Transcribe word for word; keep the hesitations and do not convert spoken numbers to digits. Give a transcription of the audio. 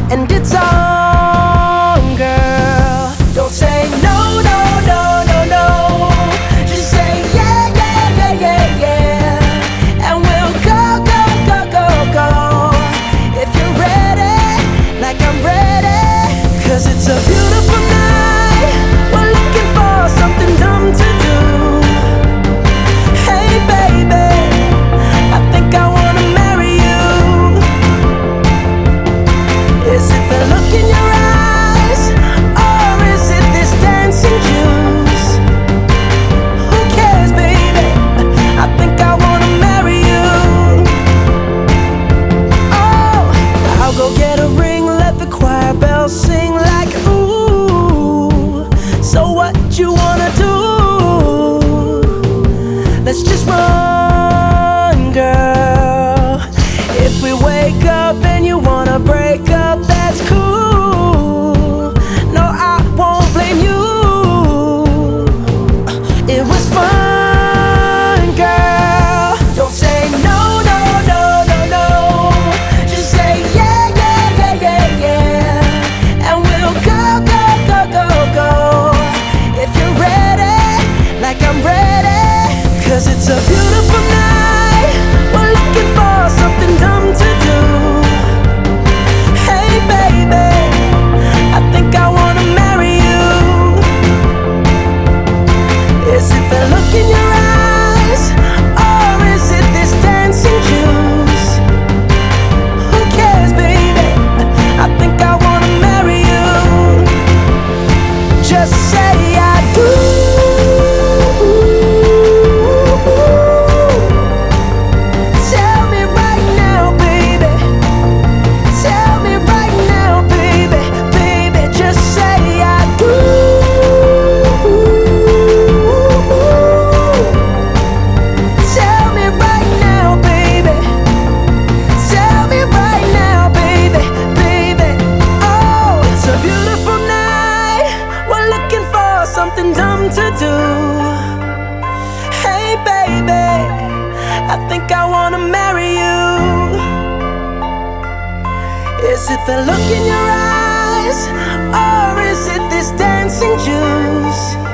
and it's on, girl. Don't say no, no, no, no, no. Just say yeah, yeah, yeah, yeah, yeah, and we'll go, go, go, go, go. If you're ready, like I'm ready, 'cause it's a beautiful night. We're looking for something dumb to do. Hey baby, I think I wanna marry you. Is it the look in your eyes, or is it this dancing juice? Who cares, baby? I think I wanna marry you. Oh, I'll go get a ring, let the choir bells sing like ooh. So what you wanna do? Let's just run, girl. If we wake up and you wanna break up, that's cool. No, I won't blame you. It was fun, girl. Don't say no, no, no, no, no. Just say yeah, yeah, yeah, yeah, yeah, and we'll go, go, go, go, go. If you're ready, like I'm ready, 'cause it's a beautiful night. We're looking for something dumb to do. Hey baby, I think I wanna marry you. Is it the look in your eyes, or is it this dancing juice? Who cares, baby? I think I wanna marry you. Just say I do. Tell me right now, baby. Tell me right now, baby. Baby, just say I do. Tell me right now, baby. Tell me right now, baby. Baby, oh, it's a beautiful night. We're looking for something dumb to do. Hey baby, I think I wanna marry you. Is it the look in your eyes, or is it this dancing juice?